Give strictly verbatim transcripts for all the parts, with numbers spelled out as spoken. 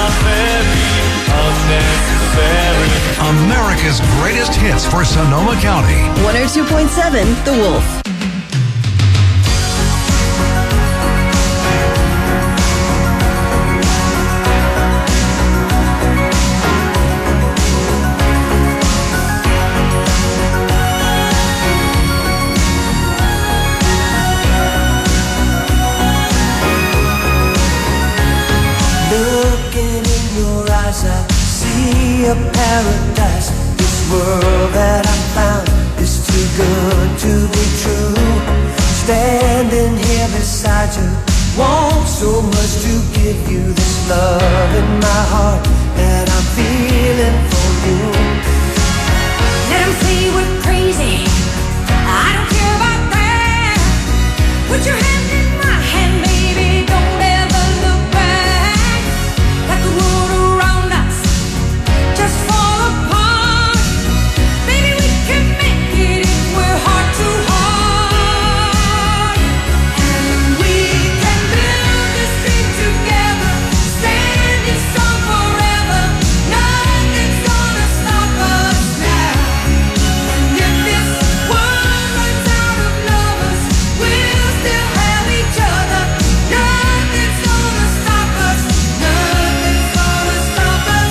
America's greatest hits for Sonoma County. one oh two point seven The Wolf. Looking in your eyes, I see a paradise. This world that I found is too good to be true. Standing here beside you, want so much to give you this love in my heart that I'm feeling for you. Let them say we're crazy, I don't care about that. Put your hand in my hand, baby, don't ever look back. Let the world around us just fall apart. Baby, we can make it if we're heart to heart. And we can build this dream together, standing strong forever. Nothing's gonna stop us now. And if this world runs out of lovers, we'll still have each other. Nothing's gonna stop us. Nothing's gonna stop us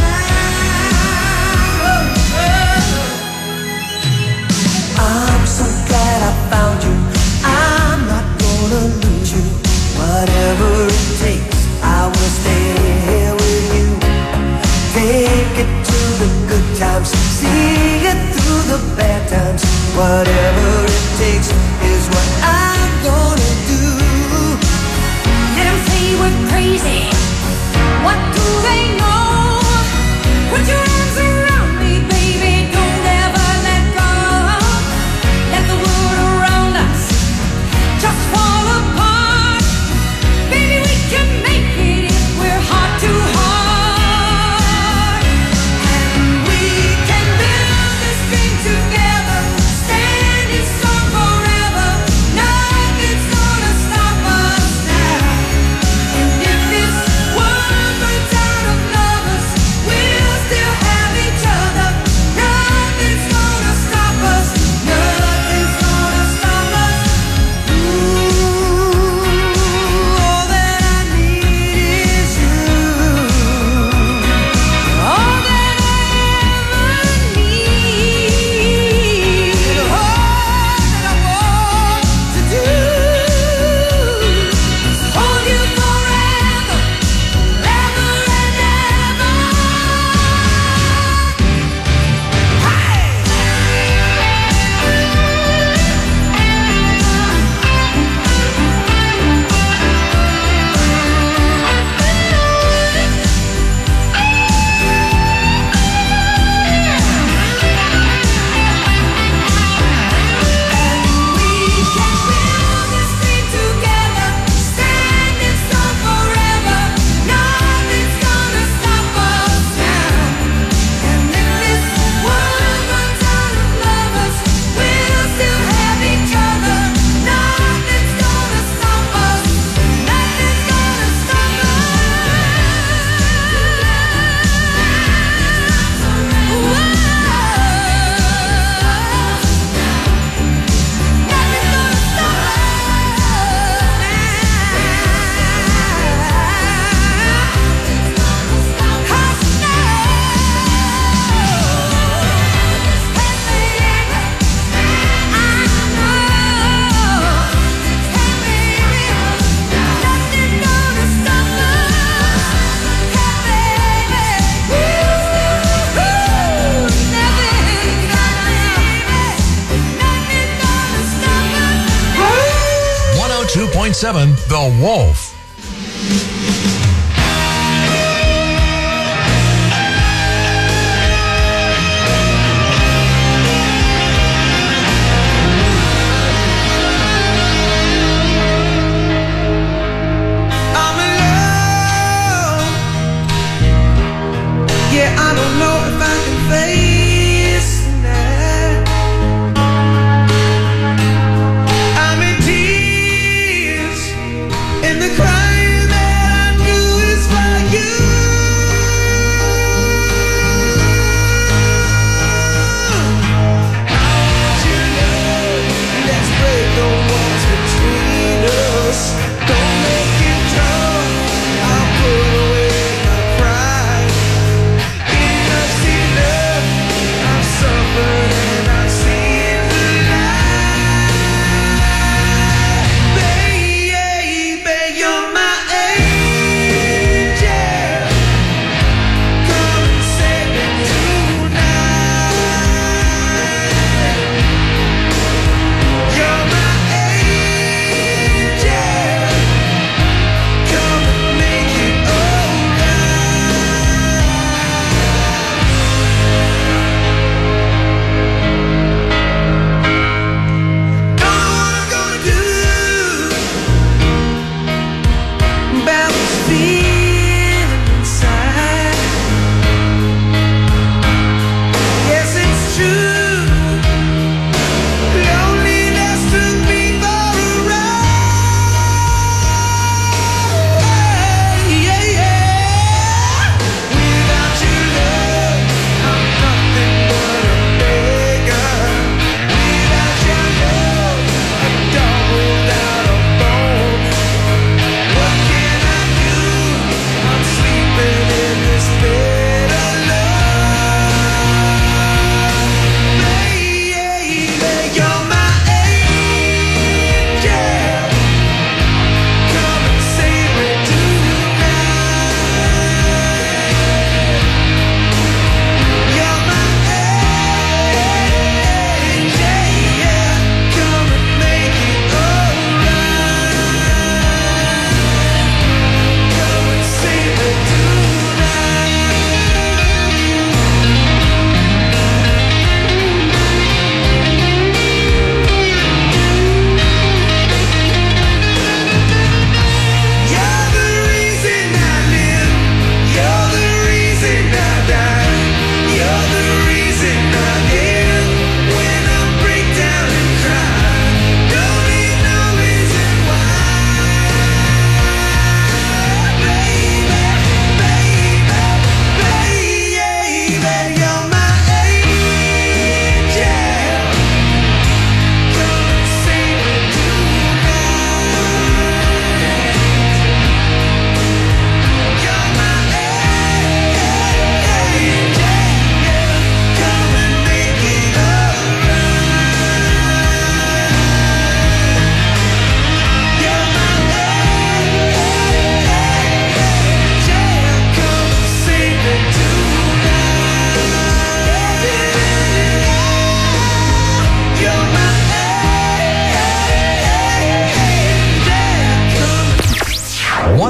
now. I'm so glad I found you. I'm not gonna lose you. Whatever it takes, I will stay here with you. Take it to the good times, see it through the bad times. Whatever it takes is what I'm gonna do. Let them say we're crazy. What do they know? Put your arms around me, baby. Don't ever let go. Let the world around us just fall apart. Baby, we can make it if we're heart to heart. And we can build this dream together, standing strong forever. Nothing's gonna stop us now. And if this world runs out of lovers, we'll still have each other. Nothing's gonna stop us. Nothing's gonna stop us. Ooh, all that I need is you. All that I ever need. And all that I want to do is hold you forever, ever and ever. We can build this dream together, standing strong forever. Nothing's gonna stop us now. And if this world runs out of lovers, we'll still have each other. Nothing's gonna stop us. Nothing's gonna stop one oh two point seven The Wolf. I'm in love. Yeah, I don't know if I can face that. I'm in tears in the crying that I do.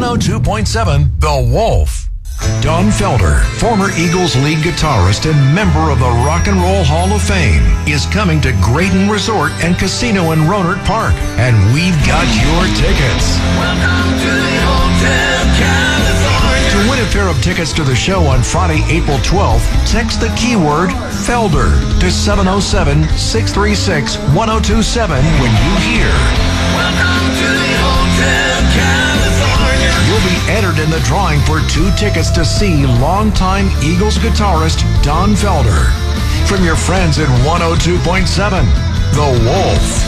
oh two point seven The Wolf. Don Felder, former Eagles lead guitarist and member of the Rock and Roll Hall of Fame, is coming to Graydon Resort and Casino in Rohnert Park, and we've got your tickets. Welcome to the Hotel California. To win a pair of tickets to the show on Friday, April twelfth, text the keyword Felder to seven oh seven, six three six, one oh two seven when you hear. Welcome to the Hotel California. You'll be entered in the drawing for two tickets to see longtime Eagles guitarist Don Felder. From your friends at one oh two point seven, The Wolf.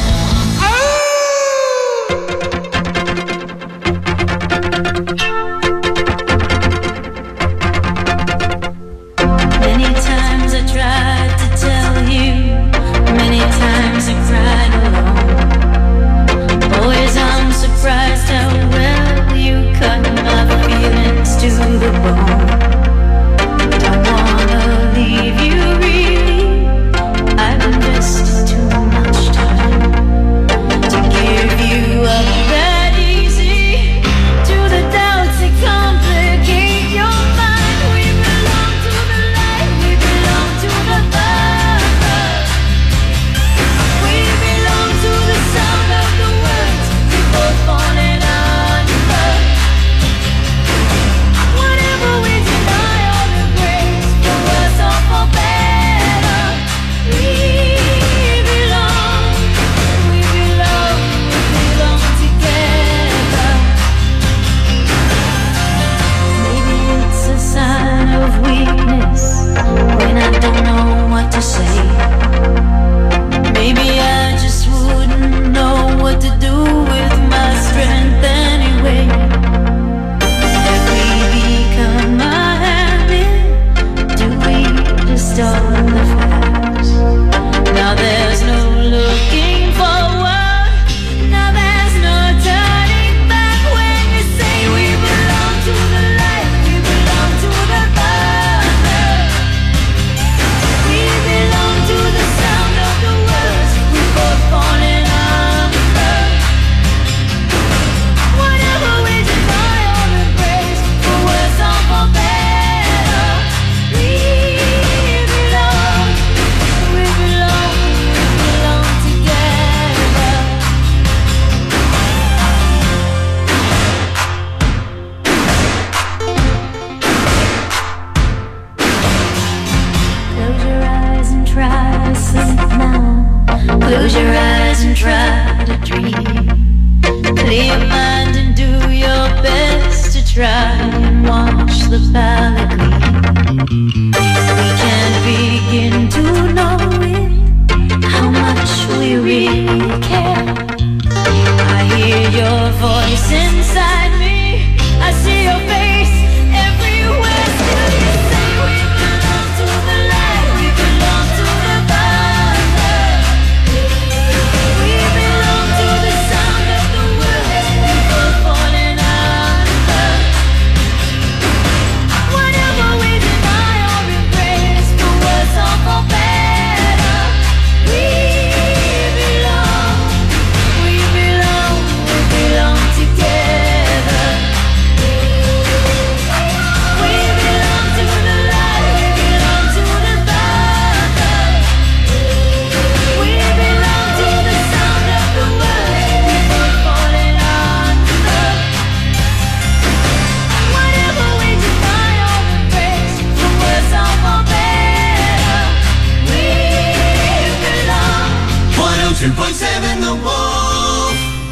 Many times I tried to tell you, many times I cried alone. Always I'm surprised how well you cut my feelings to the bone. Don't wanna leave you really, I've invested too much time to give you up that easy to the doubts that complicate your mind. We belong to the light, we belong to the love. We belong to the sound of the words we both falling under. Whatever we deny or the grace, for worse or for better, we belong, we belong, we belong together. Maybe it's a sign of weakness when I don't know what to say. Maybe I just wouldn't know what to do with my strength anyway. Have we become a habit? Do we just own the facts? Now there's no looking forward. Now there's no turning back. When you say we belong to the light, we belong to the thunder. We belong to the sound of the words we both falling under. Whatever we deny or embrace, for worse or for better, we belong, we belong, we belong together. Close your eyes and try to sleep now. Close your eyes and try to dream. Clear your mind and do your best to try and watch the palette gleam. We can't begin to know it, how much we really care. I hear your voice inside me, I see your face everywhere. Still you say we belong to the light, we belong to the thunder. We belong to the sound of the words we both falling under. Whatever we deny or embrace, for worse or for better, we belong, we belong, we belong together. We belong to the light, we belong to the thunder. We belong to the sound of the words we both falling under. Whatever we deny or embrace, for worse or for better, we belong. one oh two point seven The Wolf.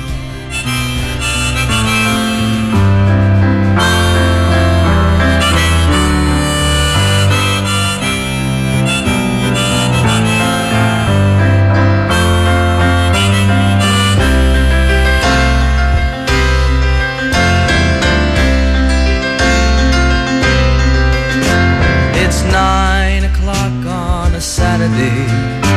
It's nine o'clock on a Saturday.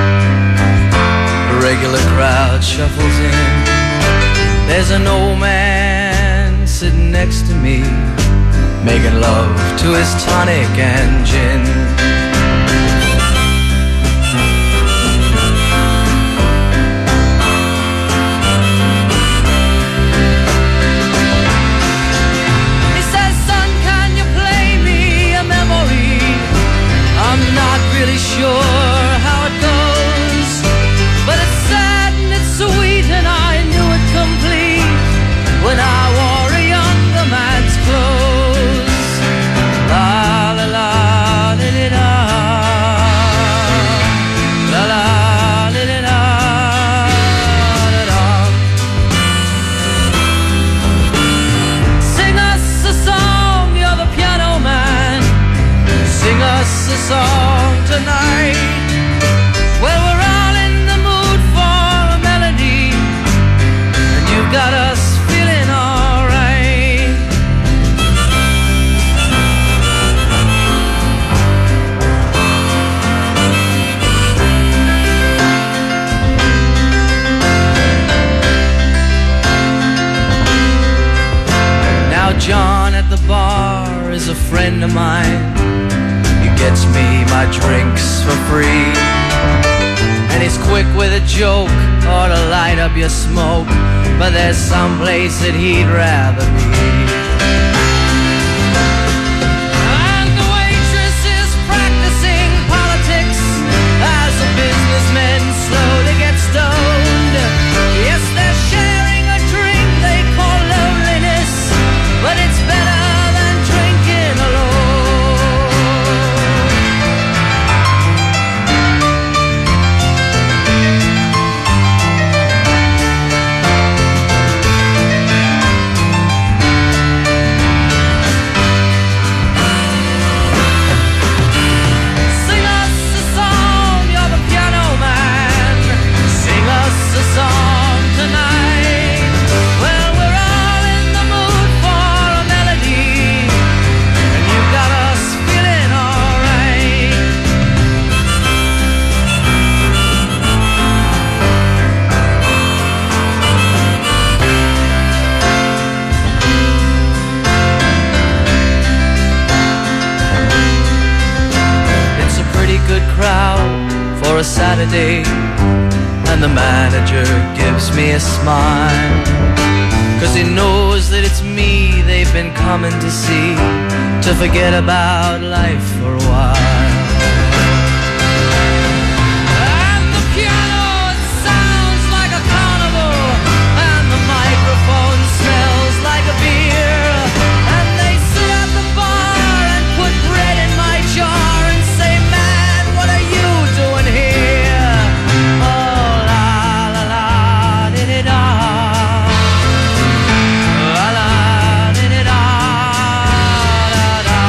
The regular crowd shuffles in. There's an old man sitting next to me, making love to his tonic and gin. John at the bar is a friend of mine. He gets me my drinks for free, and he's quick with a joke or to light up your smoke, but there's some place that he'd rather be. And the waitress is practicing politics as the businessmen slowly get stoned. Yes, they're sharing a drink they call loneliness, but it's better than drinking alone. Sing us a song, you're the piano man. Sing us a song tonight. Well, we're all in the mood for a melody, and you got us feeling alright. It's a pretty good crowd for a Saturday, and the manager gives me a smile, 'cause he knows that it's me they've been coming to see, to forget about life for a while. And the piano, it sounds like a carnival, and the microphone smells like a beer, and they sit at the bar and put bread in my jar and say, man, what are you doing here? Oh, la la la, did it all. La la, did it all. Da, da.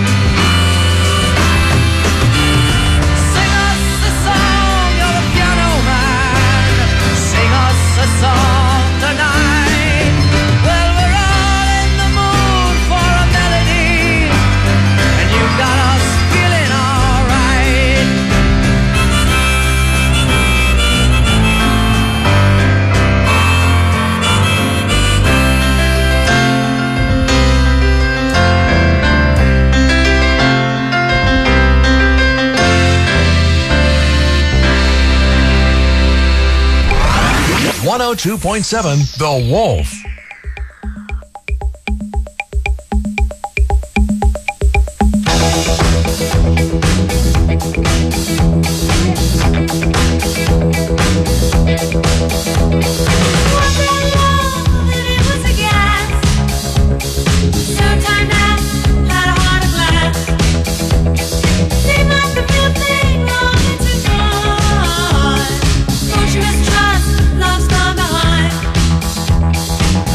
Sing us a song, you're the piano man. Sing us a song tonight. Well, we're all in the mood for a melody, and you got us feeling alright. one oh two point seven The Wolf. Don't you mistrust, love's gone behind.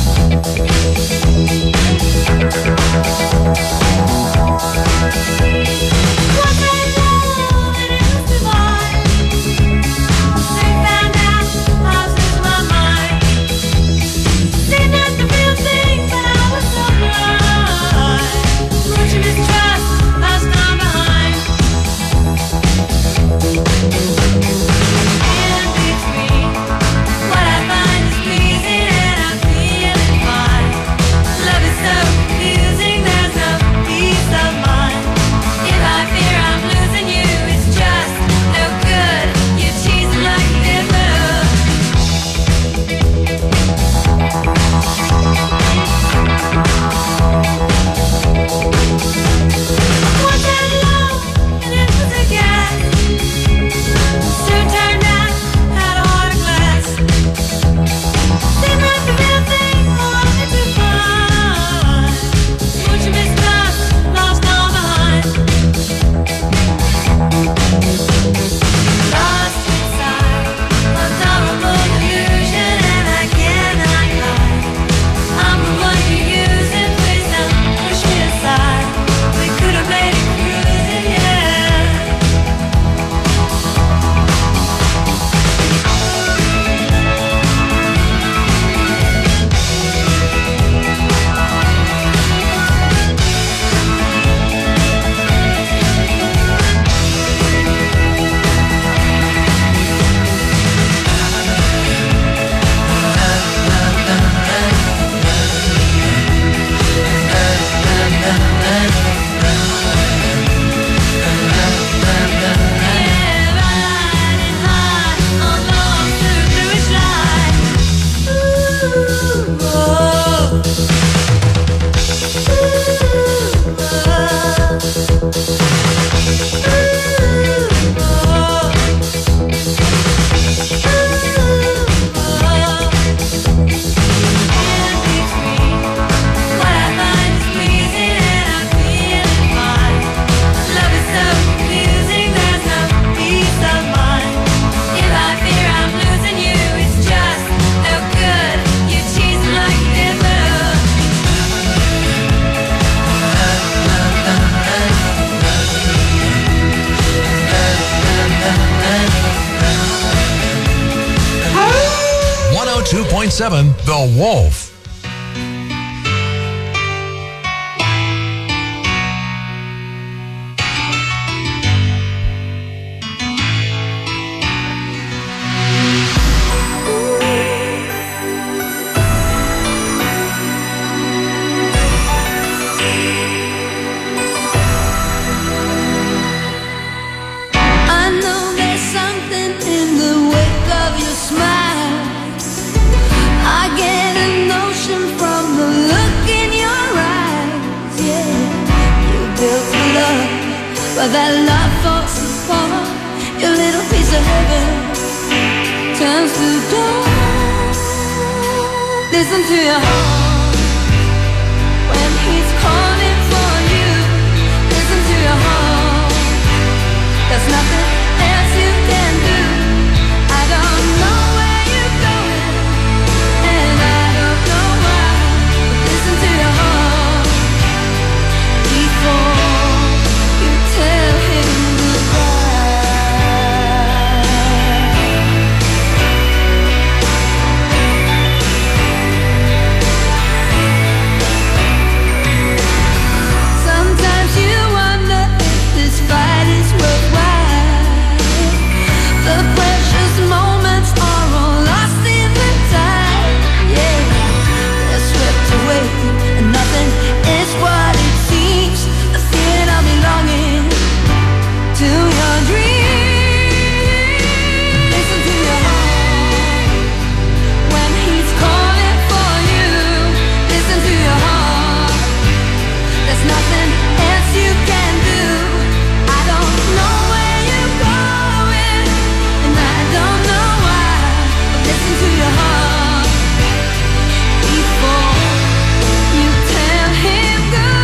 point seven The Wolf. I know there's something in the wake of your smile. I get a notion from the look in your eyes. Yeah, you built a love, but that love falls apart. Your little piece of heaven turns to gold. Listen to your heart when he's calling for you. Listen to your heart. There's nothing else you can do. I don't know where you're going, and I don't know why. But listen to your heart before you tell him goodbye. Sometimes you wonder if this fight is worthwhile. The precious moments are all lost in the tide. Yeah, they're swept away, and nothing is what it seems. The feeling of belonging to your dreams. Listen to your heart when he's calling for you. Listen to your heart. There's nothing else you can do. I don't know where you're going, and I don't know why. But listen to your heart before you tell him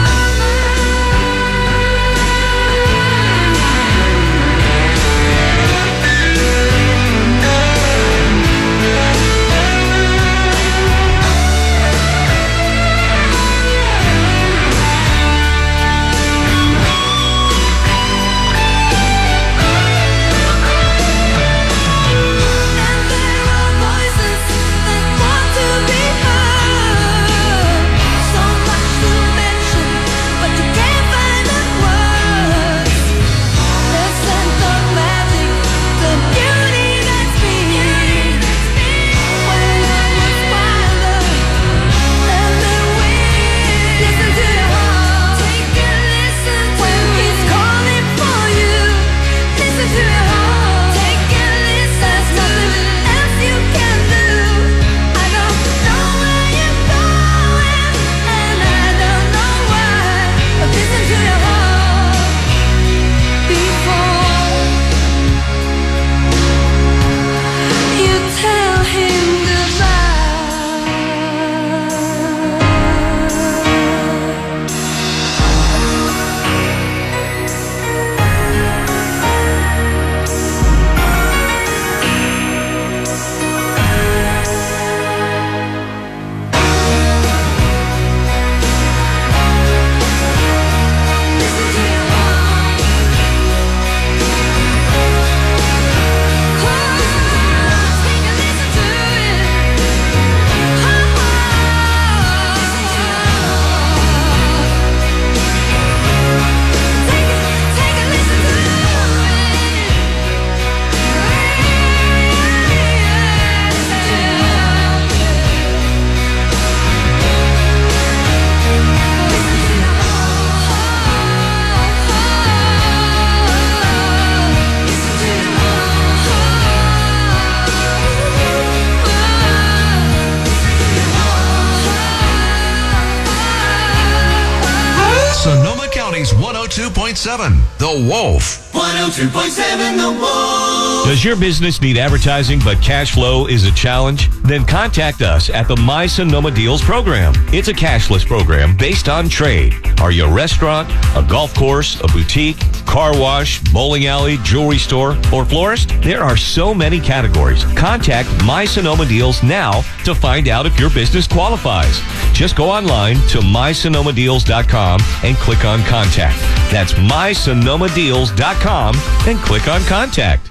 And there are voices that want to be heard. So much to mention, but you can't find the words. The scent of magic, the beauty that's been. When I was wilder than the wind. Listen to your heart. Take a listen when he's calling for you. Listen to your heart. Take a listen. There's nothing else you can do. I don't know where you're going, and I don't know why. But listen to your heart before you tell him goodbye. Listen to your heart. Take a listen to it. Take a, take a listen to Sonoma County's one oh two point seven The Wolf. one oh two point seven The Wolf. Does your business need advertising but cash flow is a challenge? Then contact us at the My Sonoma Deals program. It's a cashless program based on trade. Are you a restaurant, a golf course, a boutique, car wash, bowling alley, jewelry store, or florist? There are so many categories. Contact My Sonoma Deals now to find out if your business qualifies. Just go online to my sonoma deals dot com and click on contact. That's my sonoma deals dot com and click on contact.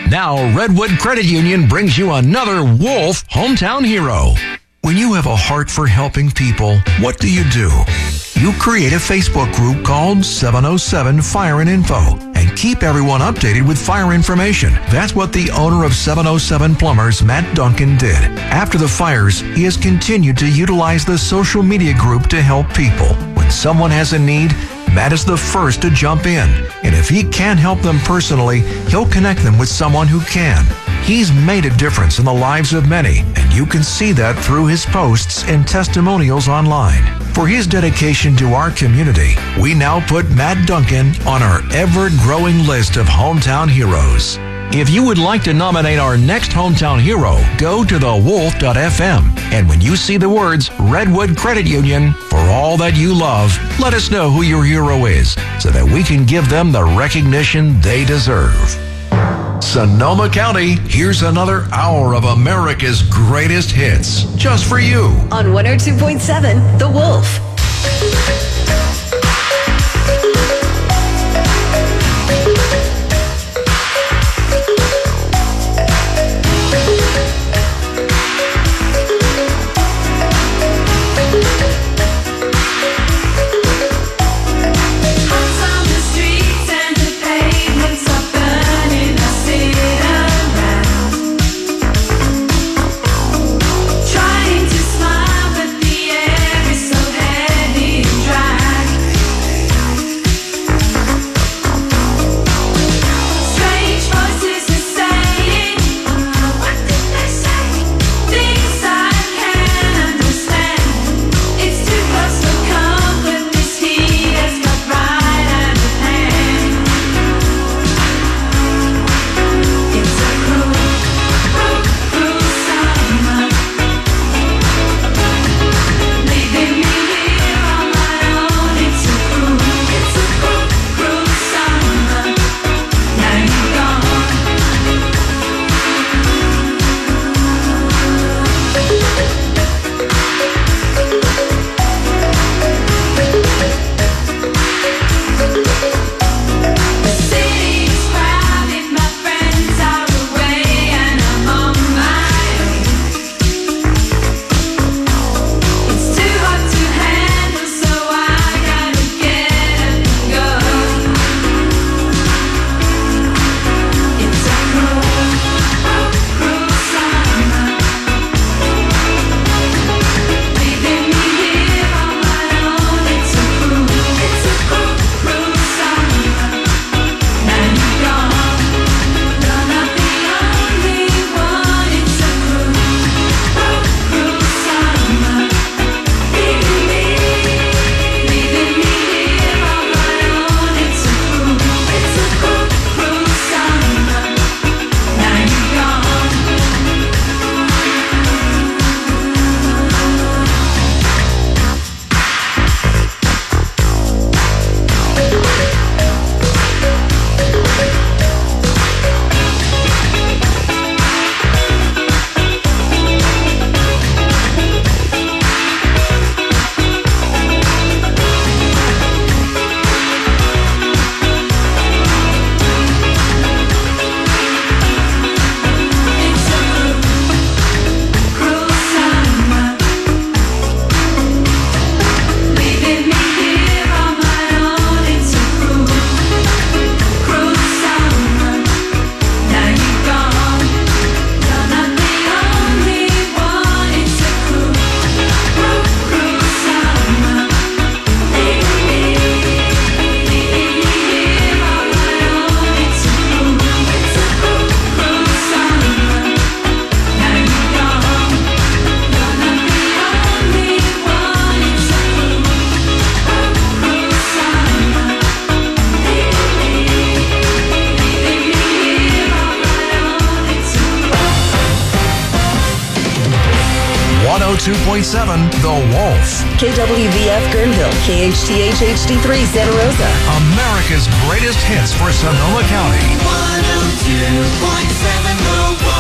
Now, Redwood Credit Union brings you another Wolf Hometown Hero. When you have a heart for helping people, what do you do? You create a Facebook group called seven oh seven Fire and Info and keep everyone updated with fire information. That's what the owner of seven oh seven Plumbers, Matt Duncan, did. After the fires, he has continued to utilize the social media group to help people. When someone has a need, Matt is the first to jump in. And if he can't help them personally, he'll connect them with someone who can. He's made a difference in the lives of many, and you can see that through his posts and testimonials online. For his dedication to our community, we now put Matt Duncan on our ever-growing list of hometown heroes. If you would like to nominate our next hometown hero, go to the wolf dot f m. And when you see the words Redwood Credit Union, for all that you love, let us know who your hero is so that we can give them the recognition they deserve. Sonoma County, here's another hour of America's greatest hits, just for you. On one oh two point seven, The Wolf. Trying to smile, but the air is so heavy and one oh two point seven The Wolf. K W V F Guerneville, K H T H H D three Santa Rosa. America's greatest hits for Sonoma County. one oh two point seven The Wolf.